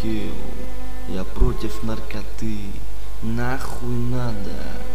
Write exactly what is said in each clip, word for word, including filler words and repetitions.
kill. Я против наркоты. Нахуй надо.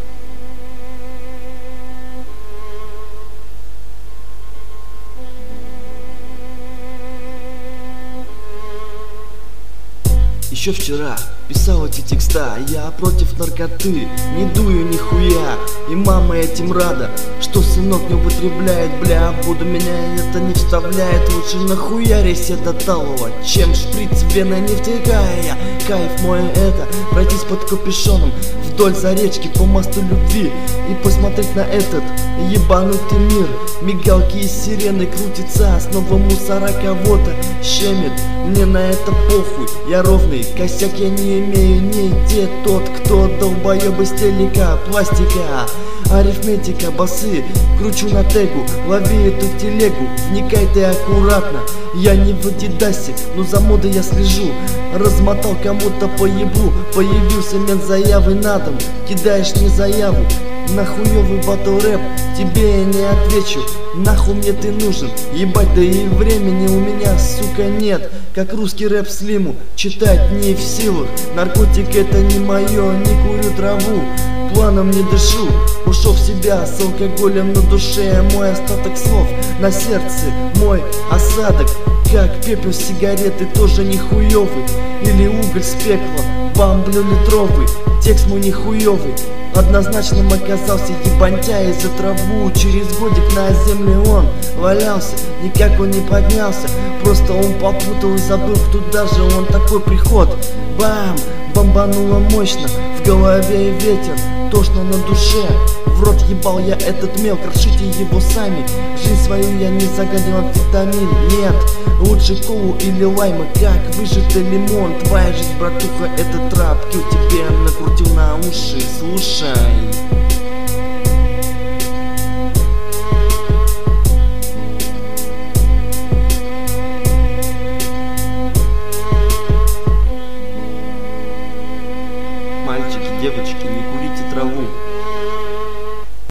Еще вчера писал эти текста, я против наркоты, не дую нихуя. И мама этим рада, что сынок не употребляет, бля, буду меня это не вставляет. Лучше нахуярись это талого, чем шприц веной не втекая. Кайф мой это, пройтись под капюшоном вдоль за речки по мосту любви и посмотреть на этот ебанутый мир. Мигалки и сирены крутятся, снова мусора кого-то щемит. Мне на это похуй, я ровный, косяк я не имею, не те тот, кто долбоёбы с телека, пластика, арифметика, басы, кручу на тегу, лови эту телегу, вникай ты аккуратно. Я не в Адидасе, но за модой я слежу. Размотал кому-то по еблу, появился мент заявы на дом, кидаешь мне заяву на хуёвый батл рэп, тебе я не отвечу. Нахуй мне ты нужен, ебать, да и времени у меня, сука, нет. Как русский рэп Слиму, читать не в силах. Наркотик это не моё, не курю траву, планом не дышу. Ушел в себя с алкоголем на душе, мой остаток слов на сердце, мой осадок. Как пепел сигареты, тоже не хуёвый, или уголь с пекла, бамблю литровый. Текст мой не хуёвый, однозначно оказался ебантя из-за траву. Через годик на земле он валялся, никак он не поднялся, просто он попутал и забыл, кто даже он такой приход. Бам! Бомбануло мощно, в голове ветер, тошно на душе. В рот ебал я этот мел, крошите его сами. Жизнь свою я не загадил амфетамин, нет. Лучше колу или лайма, как выжатый лимон. Твоя жизнь, братуха, это трап, кил тебе накрутил на уши, слушай. Мальчики, девочки, не курите траву.